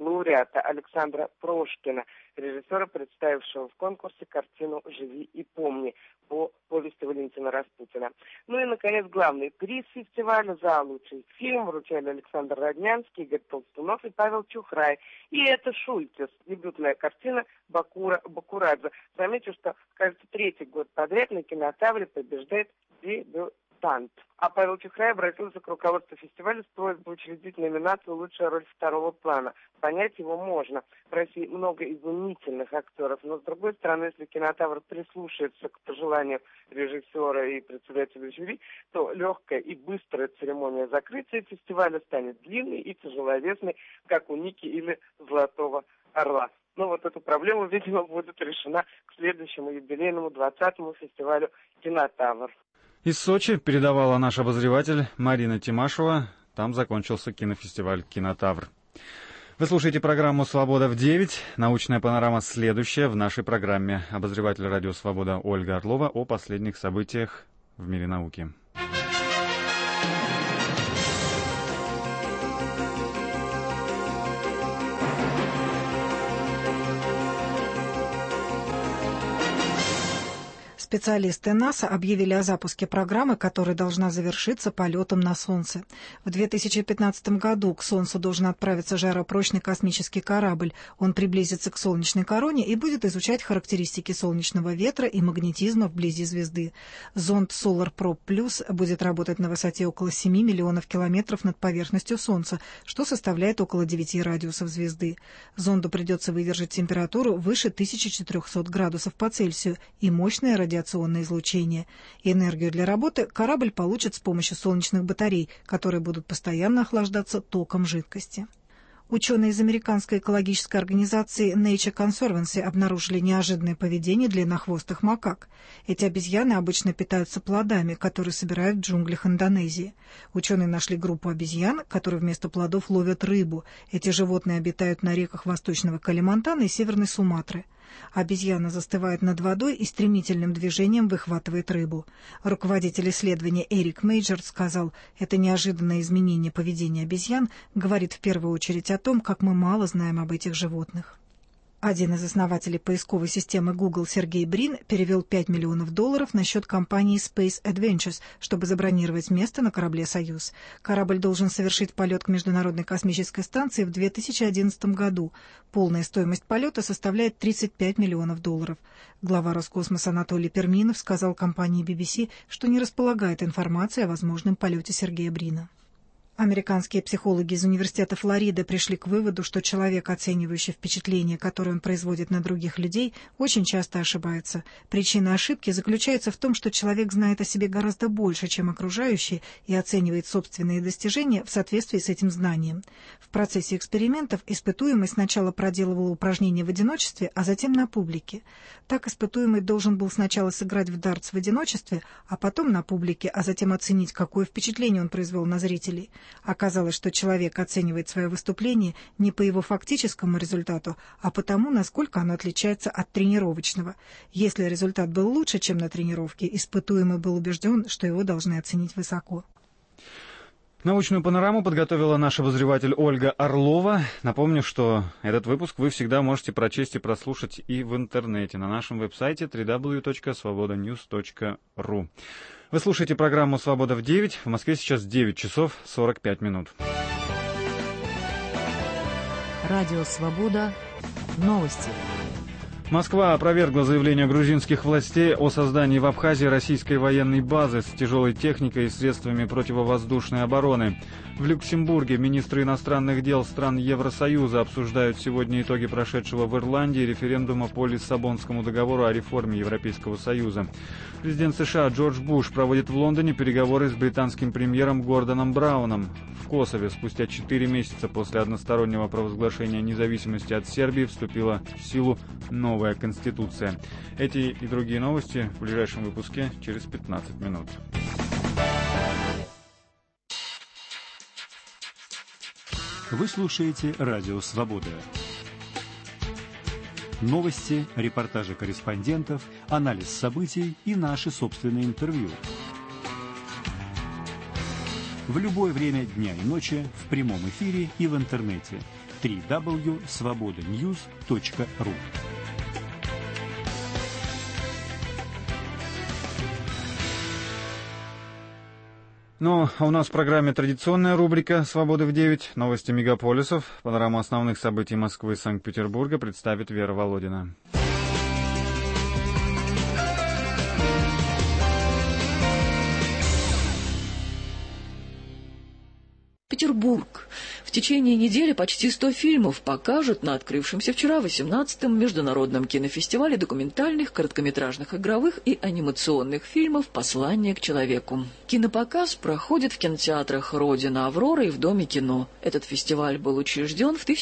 лауреата Александра Прошкина, режиссера, представившего в конкурсе картину «Живи и помни» по повести Валентина Распутина. Ну и, наконец, главный приз фестиваля за лучший фильм вручали Александр Роднянский, Игорь Толстунов и Павел Чухрай. И это «Шультес», дебютная картина Бакурадзе. Замечу, что, кажется, 3-й год подряд на кинотавре побеждает дебютант. А Павел Чухрай обратился к руководству фестиваля с просьбой учредить номинацию «Лучшая роль второго плана». Понять его можно. В России много изумительных актеров, но, с другой стороны, если кинотавр прислушается к пожеланию режиссера и председателя жюри, то легкая и быстрая церемония закрытия фестиваля станет длинной и тяжеловесной, как у Ники или Золотого Орла. Но вот эту проблему, видимо, будет решена к следующему юбилейному 20-му фестивалю «Кинотавр». Из Сочи передавала наш обозреватель Марина Тимашева. Там закончился кинофестиваль «Кинотавр». Вы слушаете программу «Свобода в 9». Научная панорама следующая в нашей программе. Обозреватель радио «Свобода» Ольга Орлова о последних событиях в мире науки. Специалисты НАСА объявили о запуске программы, которая должна завершиться полетом на Солнце. В 2015 году к Солнцу должен отправиться жаропрочный космический корабль. Он приблизится к солнечной короне и будет изучать характеристики солнечного ветра и магнетизма вблизи звезды. Зонд Solar Probe Plus будет работать на высоте около 7 миллионов километров над поверхностью Солнца, что составляет около 9 радиусов звезды. Зонду придется выдержать температуру выше 1400 градусов по Цельсию и мощное радиационное излучение. Энергию для работы корабль получит с помощью солнечных батарей, которые будут постоянно охлаждаться током жидкости. Ученые из американской экологической организации Nature Conservancy обнаружили неожиданное поведение длиннохвостых макак. Эти обезьяны обычно питаются плодами, которые собирают в джунглях Индонезии. Ученые нашли группу обезьян, которые вместо плодов ловят рыбу. Эти животные обитают на реках Восточного Калимантана и Северной Суматры. Обезьяна застывает над водой и стремительным движением выхватывает рыбу. Руководитель исследования Эрик Мейджер сказал, это неожиданное изменение поведения обезьян говорит в первую очередь о том, как мы мало знаем об этих животных. Один из основателей поисковой системы Google Сергей Брин перевел $5 миллионов на счет компании Space Adventures, чтобы забронировать место на корабле «Союз». Корабль должен совершить полет к Международной космической станции в 2011 году. Полная стоимость полета составляет $35 миллионов. Глава Роскосмоса Анатолий Перминов сказал компании BBC, что не располагает информацией о возможном полете Сергея Брина. Американские психологи из Университета Флориды пришли к выводу, что человек, оценивающий впечатление, которое он производит на других людей, очень часто ошибается. Причина ошибки заключается в том, что человек знает о себе гораздо больше, чем окружающие, и оценивает собственные достижения в соответствии с этим знанием. В процессе экспериментов испытуемый сначала проделывал упражнения в одиночестве, а затем на публике. Так испытуемый должен был сначала сыграть в дартс в одиночестве, а потом на публике, а затем оценить, какое впечатление он произвел на зрителей. Оказалось, что человек оценивает свое выступление не по его фактическому результату, а по тому, насколько оно отличается от тренировочного. Если результат был лучше, чем на тренировке, испытуемый был убежден, что его должны оценить высоко. Научную панораму подготовила наш обозреватель Ольга Орлова. Напомню, что этот выпуск вы всегда можете прочесть и прослушать и в интернете на нашем веб-сайте www.svobodanews.ru. Вы слушаете программу «Свобода в 9». В Москве сейчас 9 часов 45 минут. Радио «Свобода». Новости. Москва опровергла заявление грузинских властей о создании в Абхазии российской военной базы с тяжелой техникой и средствами противовоздушной обороны. В Люксембурге министры иностранных дел стран Евросоюза обсуждают сегодня итоги прошедшего в Ирландии референдума по Лиссабонскому договору о реформе Европейского Союза. Президент США Джордж Буш проводит в Лондоне переговоры с британским премьером Гордоном Брауном. В Косове спустя 4 месяца после одностороннего провозглашения независимости от Сербии вступила в силу новая Конституция. Эти и другие новости в ближайшем выпуске через 15 минут. Вы слушаете «Радио Свобода». Новости, репортажи корреспондентов, анализ событий и наши собственные интервью. В любое время дня и ночи, в прямом эфире и в интернете. www.svobodanews.ru. Ну, а у нас в программе традиционная рубрика «Свобода в 9». Новости мегаполисов. Панораму основных событий Москвы и Санкт-Петербурга представит Вера Володина. Петербург. В течение недели почти 100 фильмов покажут на открывшемся вчера 18-м международном кинофестивале документальных, короткометражных, игровых и анимационных фильмов «Послание к человеку». Кинопоказ проходит в кинотеатрах «Родина», «Аврора» и в Доме кино. Этот фестиваль был учрежден в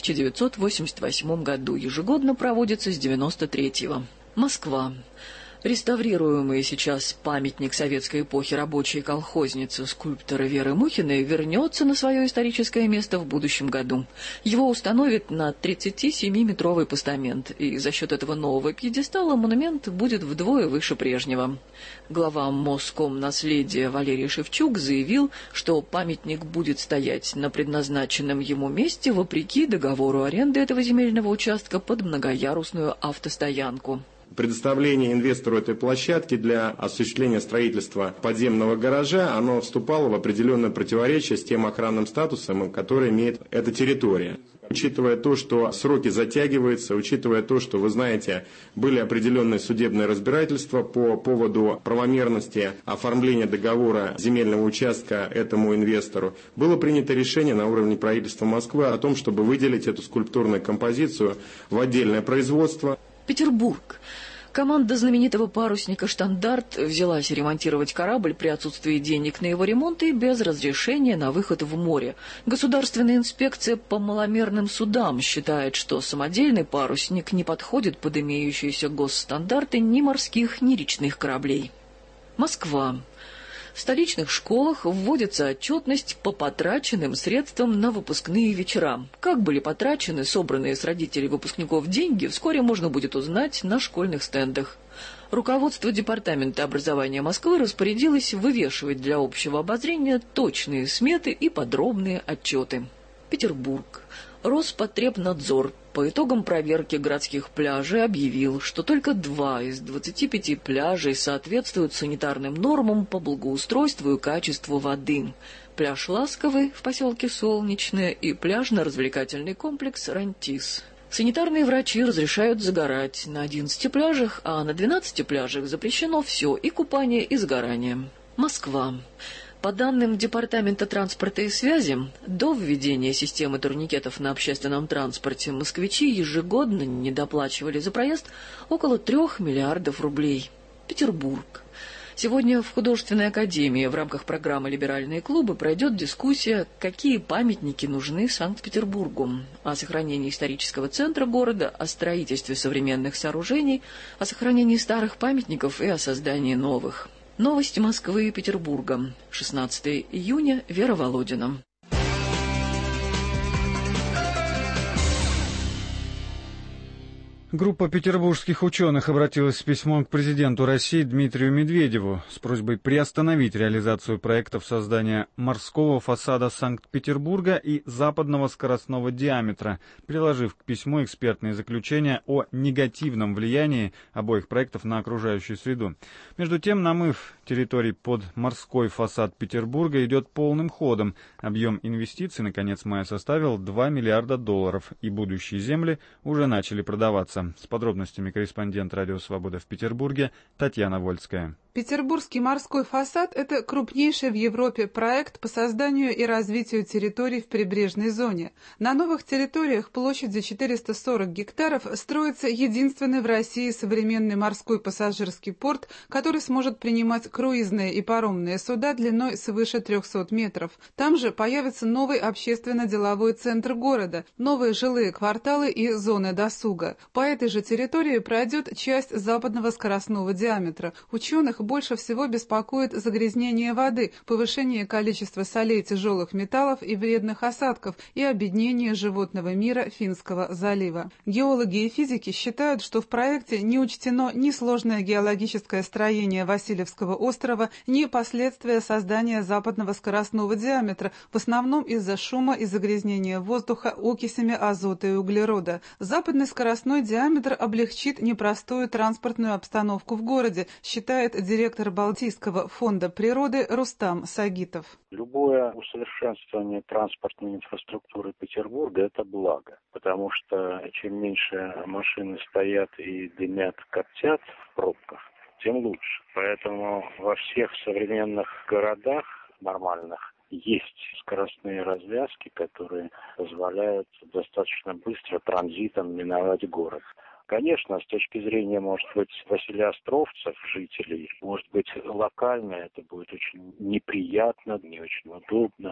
1988 году, ежегодно проводится с 1993-го. Москва. Реставрируемый сейчас памятник советской эпохи рабочей колхозницы скульптора Веры Мухиной вернется на свое историческое место в будущем году. Его установят на 37-метровый постамент, и за счет этого нового пьедестала монумент будет вдвое выше прежнего. Глава Москомнаследия Валерий Шевчук заявил, что памятник будет стоять на предназначенном ему месте вопреки договору аренды этого земельного участка под многоярусную автостоянку. Предоставление инвестору этой площадки для осуществления строительства подземного гаража, оно вступало в определенное противоречие с тем охранным статусом, который имеет эта территория. Учитывая то, что сроки затягиваются, учитывая то, что, вы знаете, были определенные судебные разбирательства по поводу правомерности оформления договора земельного участка этому инвестору, было принято решение на уровне правительства Москвы о том, чтобы выделить эту скульптурную композицию в отдельное производство. Петербург. Команда знаменитого парусника «Штандарт» взялась ремонтировать корабль при отсутствии денег на его ремонт и без разрешения на выход в море. Государственная инспекция по маломерным судам считает, что самодельный парусник не подходит под имеющиеся госстандарты ни морских, ни речных кораблей. Москва. В столичных школах вводится отчетность по потраченным средствам на выпускные вечера. Как были потрачены собранные с родителей выпускников деньги, вскоре можно будет узнать на школьных стендах. Руководство Департамента образования Москвы распорядилось вывешивать для общего обозрения точные сметы и подробные отчеты. Петербург. Роспотребнадзор по итогам проверки городских пляжей объявил, что только 2 из 25 пляжей соответствуют санитарным нормам по благоустройству и качеству воды. Пляж Ласковый в поселке Солнечное и пляжно-развлекательный комплекс Рантис. Санитарные врачи разрешают загорать на 11 пляжах, а на 12 пляжах запрещено все: и купание, и загорание. Москва. По данным Департамента транспорта и связи, до введения системы турникетов на общественном транспорте москвичи ежегодно недоплачивали за проезд около 3 миллиардов рублей. Петербург. Сегодня в Художественной академии в рамках программы «Либеральные клубы» пройдет дискуссия, какие памятники нужны Санкт-Петербургу, о сохранении исторического центра города, о строительстве современных сооружений, о сохранении старых памятников и о создании новых. Новости Москвы и Петербурга. 16 июня. Вера Володина. Группа петербургских ученых обратилась с письмом к президенту России Дмитрию Медведеву с просьбой приостановить реализацию проектов создания морского фасада Санкт-Петербурга и западного скоростного диаметра, приложив к письму экспертные заключения о негативном влиянии обоих проектов на окружающую среду. Между тем, намыв территорий под морской фасад Петербурга идет полным ходом. Объем инвестиций на конец мая составил $2 миллиарда, и будущие земли уже начали продаваться. С подробностями корреспондент «Радио Свобода» в Петербурге Татьяна Вольская. Петербургский морской фасад – это крупнейший в Европе проект по созданию и развитию территорий в прибрежной зоне. На новых территориях площадью 440 гектаров строится единственный в России современный морской пассажирский порт, который сможет принимать круизные и паромные суда длиной свыше 300 метров. Там же появится новый общественно-деловой центр города, новые жилые кварталы и зоны досуга. По этой же территории пройдет часть западного скоростного диаметра. Ученых ученых больше всего беспокоит загрязнение воды, повышение количества солей, тяжелых металлов и вредных осадков и обеднение животного мира Финского залива. Геологи и физики считают, что в проекте не учтено ни сложное геологическое строение Васильевского острова, ни последствия создания западного скоростного диаметра, в основном из-за шума и загрязнения воздуха окисями азота и углерода. Западный скоростной диаметр облегчит непростую транспортную обстановку в городе, считает директор Балтийского фонда природы Рустам Сагитов. Любое усовершенствование транспортной инфраструктуры Петербурга – это благо, потому что чем меньше машины стоят и дымят, коптят в пробках, тем лучше. Поэтому во всех современных городах нормальных есть скоростные развязки, которые позволяют достаточно быстро транзитом миновать город. Конечно, с точки зрения, может быть, василиостровцев, жителей, может быть, локально это будет очень неприятно, не очень удобно,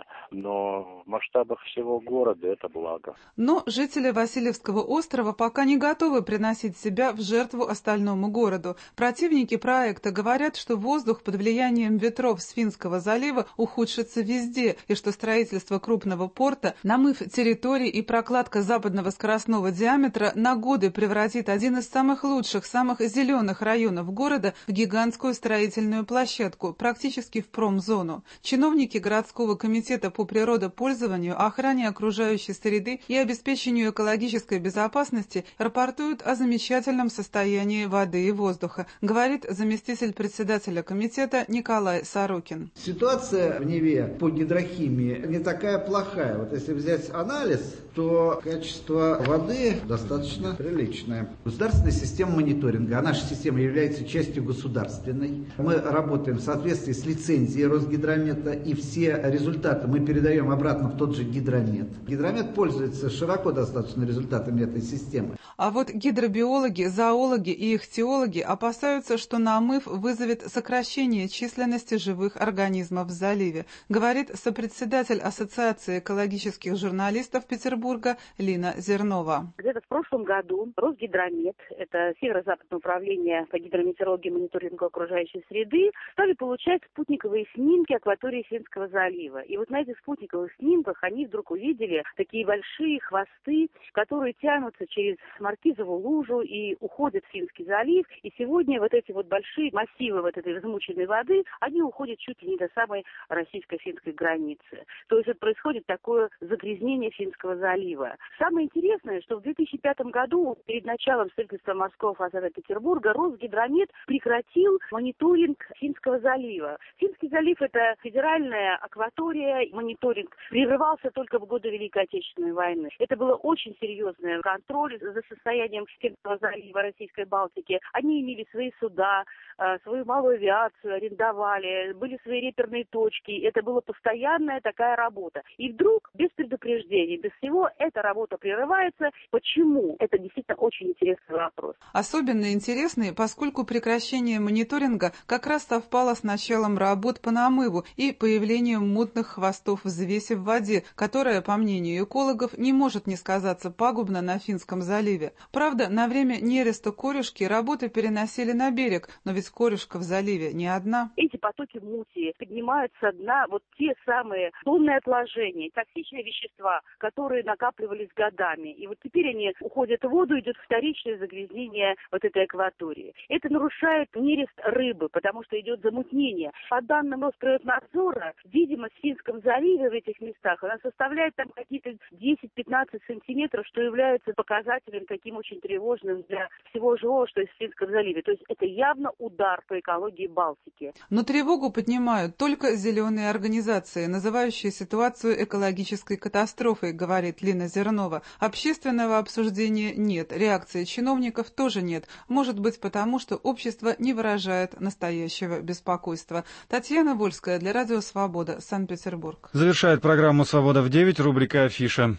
но в масштабах всего города это благо. Но жители Васильевского острова пока не готовы приносить себя в жертву остальному городу. Противники проекта говорят, что воздух под влиянием ветров с Финского залива ухудшится везде, и что строительство крупного порта, намыв территорий и прокладка западного скоростного диаметра на годы превратит один из самых лучших, самых зеленых районов города в гигантскую строительную площадку, практически в промзону. Чиновники городского комитета по природопользованию, охране окружающей среды и обеспечению экологической безопасности рапортуют о замечательном состоянии воды и воздуха, говорит заместитель председателя комитета Николай Сорокин. Ситуация в Неве по гидрохимии не такая плохая. Вот если взять анализ, то качество воды достаточно приличное. Государственная система мониторинга, а наша система является частью государственной. Мы работаем в соответствии с лицензией Росгидромета, и все результаты мы передаем обратно в тот же Гидромет. Гидромет пользуется широко достаточно результатами этой системы. А вот гидробиологи, зоологи и ихтиологи опасаются, что намыв вызовет сокращение численности живых организмов в заливе, говорит сопредседатель Ассоциации экологических журналистов Петербурга Лина Зернова. Где-то в прошлом году Росгидромет, это северо-западное управление по гидрометеорологии и мониторингу окружающей среды, стали получать спутниковые снимки акватории Финского залива. И вот на этих спутниковых снимках они вдруг увидели такие большие хвосты, которые тянутся через Маркизову лужу и уходят в Финский залив. И сегодня вот эти вот большие массивы вот этой замученной воды, они уходят чуть ли не до самой российско-финской границы. То есть вот происходит такое загрязнение Финского залива. Самое интересное, что в 2005 году, перед началом строительства морского фасада Петербурга, Росгидромет прекратил мониторинг Финского залива. Финский залив – это федеральная акватория, мониторинг прерывался только в годы Великой Отечественной войны. Это было очень серьезный контроль за состоянием Финского залива, Российской Балтики. Они имели свои суда, свою малую авиацию арендовали, были свои реперные точки. Это была постоянная такая работа. И вдруг, без предупреждения, без всего, эта работа прерывается. Почему? Это действительно очень интересный вопрос. Особенно интересный, поскольку прекращение мониторинга как раз совпало с началом работ по намыву и появлением мутных хвостов взвеси в воде, которая, по мнению экологов, не может не сказаться пагубно на Финском заливе. Правда, на время нереста корюшки работы переносили на берег, но ведь корюшка в заливе не одна. Эти потоки мути поднимают со дна вот те самые тонны отложения, токсичные вещества, которые накапливались годами. И вот теперь они уходят в воду, идет вторичное загрязнение вот этой акватории. Это нарушает нерест рыбы, потому что идет замутнение. По данным Росприроднадзора, видимость в Финском заливе в этих местах, она составляет там какие-то 10-15 сантиметров, что является показателем таким очень тревожным для всего живого, что есть в Финском заливе. То есть это явно удар по экологии Балтики. Но тревогу поднимают только зеленые организации, называющие ситуацию экологической катастрофой, говорит Лина Зернова. Общественного обсуждения нет, реакции чиновников тоже нет. Может быть, потому что общество не выражает настоящего беспокойства. Татьяна Вольская для Радио Свобода, Санкт-Петербург. Завершает программу «Свобода в 9» рубрика «Афиша».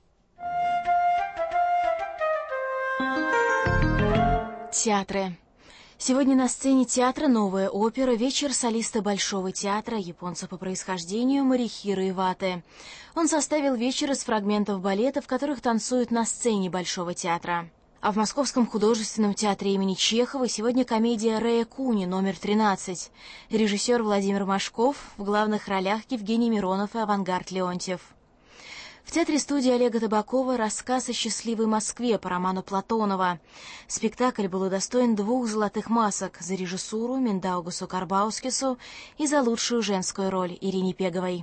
Театры. Сегодня на сцене театра «Новая опера» вечер солиста Большого театра, японца по происхождению Марихиро Ивате. Он составил вечер из фрагментов балета, в которых танцуют на сцене Большого театра. А в Московском художественном театре имени Чехова сегодня комедия Рэя Куни номер 13. Режиссер Владимир Машков, в главных ролях Евгений Миронов и Авангард Леонтьев. В театре-студии Олега Табакова рассказ о счастливой Москве по роману Платонова. Спектакль был удостоен 2 золотых масок за режиссуру Миндаугасу Карбаускису и за лучшую женскую роль Ирине Пеговой.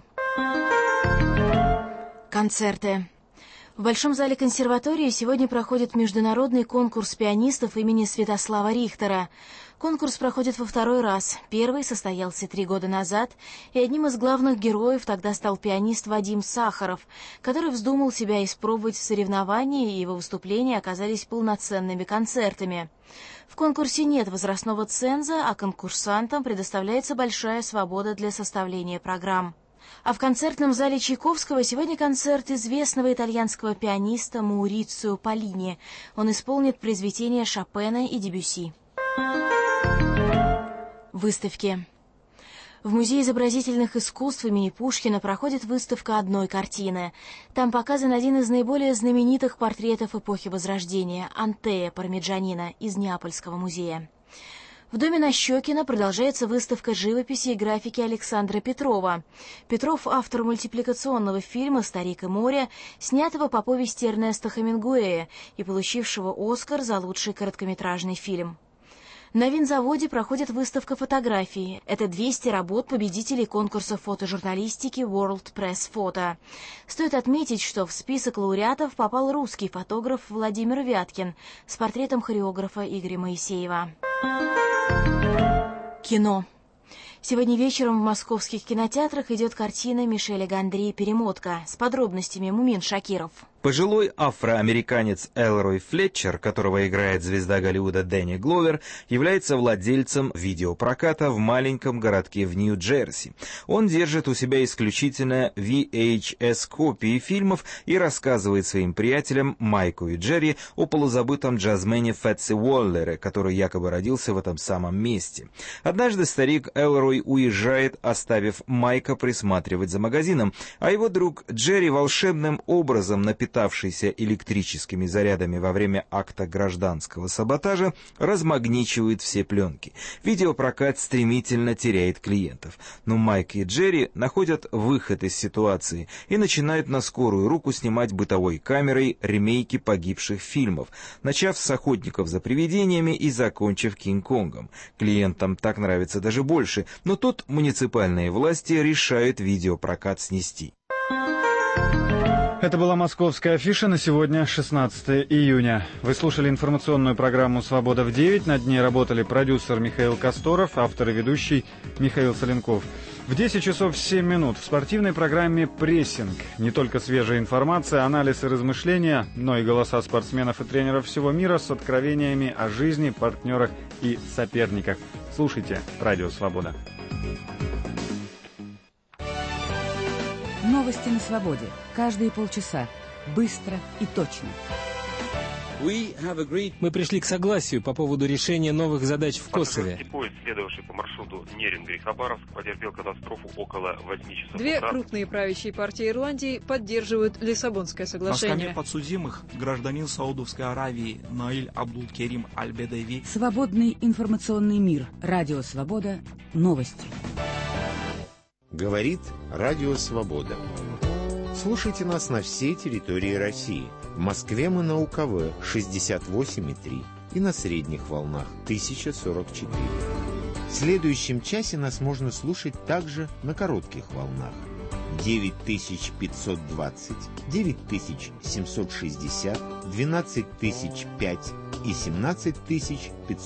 Концерты. В Большом зале консерватории сегодня проходит международный конкурс пианистов имени Святослава Рихтера. Конкурс проходит во 2-й раз. Первый состоялся 3 года назад, и одним из главных героев тогда стал пианист Вадим Сахаров, который вздумал себя испробовать в соревновании, и его выступления оказались полноценными концертами. В конкурсе нет возрастного ценза, а конкурсантам предоставляется большая свобода для составления программ. А в концертном зале Чайковского сегодня концерт известного итальянского пианиста Маурицио Поллини. Он исполнит произведения Шопена и Дебюсси. Выставки. В Музее изобразительных искусств имени Пушкина проходит выставка одной картины. Там показан один из наиболее знаменитых портретов эпохи Возрождения – Антея Пармиджанина из Неапольского музея. В доме Нащекина продолжается выставка живописи и графики Александра Петрова. Петров – автор мультипликационного фильма «Старик и море», снятого по повести Эрнеста Хемингуэя и получившего «Оскар» за лучший короткометражный фильм. На винзаводе проходит выставка фотографий. Это 200 работ победителей конкурса фотожурналистики World Press Photo. Стоит отметить, что в список лауреатов попал русский фотограф Владимир Вяткин с портретом хореографа Игоря Моисеева. Кино. Сегодня вечером в московских кинотеатрах идет картина Мишеля Гондри «Перемотка». С подробностями Мумин Шакиров. Пожилой афроамериканец Элрой Флетчер, которого играет звезда Голливуда Дэнни Гловер, является владельцем видеопроката в маленьком городке в Нью-Джерси. Он держит у себя исключительно VHS-копии фильмов и рассказывает своим приятелям Майку и Джерри о полузабытом джазмене Фетси Уоллере, который якобы родился в этом самом месте. Однажды старик Элрой уезжает, оставив Майка присматривать за магазином, а его друг Джерри волшебным образом напитавшийся электрическими зарядами во время акта гражданского саботажа, размагничивает все пленки. Видеопрокат стремительно теряет клиентов. Но Майк и Джерри находят выход из ситуации и начинают на скорую руку снимать бытовой камерой ремейки погибших фильмов, начав с «Охотников за привидениями» и закончив «Кинг-Конгом». Клиентам так нравится даже больше, но тут муниципальные власти решают видеопрокат снести. Это была московская афиша на сегодня, 16 июня. Вы слушали информационную программу «Свобода в 9». Над ней работали продюсер Михаил Косторов, автор и ведущий Михаил Соленков. В 10 часов 7 минут в спортивной программе «Прессинг». Не только свежая информация, анализ и размышления, но и голоса спортсменов и тренеров всего мира с откровениями о жизни, партнерах и соперниках. Слушайте «Радио Свобода». Новости на свободе. Каждые полчаса. Быстро и точно. Мы пришли к согласию по поводу решения новых задач в Косове. Поезд, следовавший по маршруту Нерюнгри-Хабаровск, потерпел катастрофу около 8 часов. Две крупные правящие партии Ирландии поддерживают Лиссабонское соглашение. На скамье подсудимых гражданин Саудовской Аравии Наиль Абдул-Керим Аль-Бедеви. Свободный информационный мир. Радио Свобода. Новости. Говорит Радио Свобода. Слушайте нас на всей территории России. В Москве мы на УКВ 68,3 и на средних волнах 1044. В следующем часе нас можно слушать также на коротких волнах 9520, 9760, 12005 и 17500.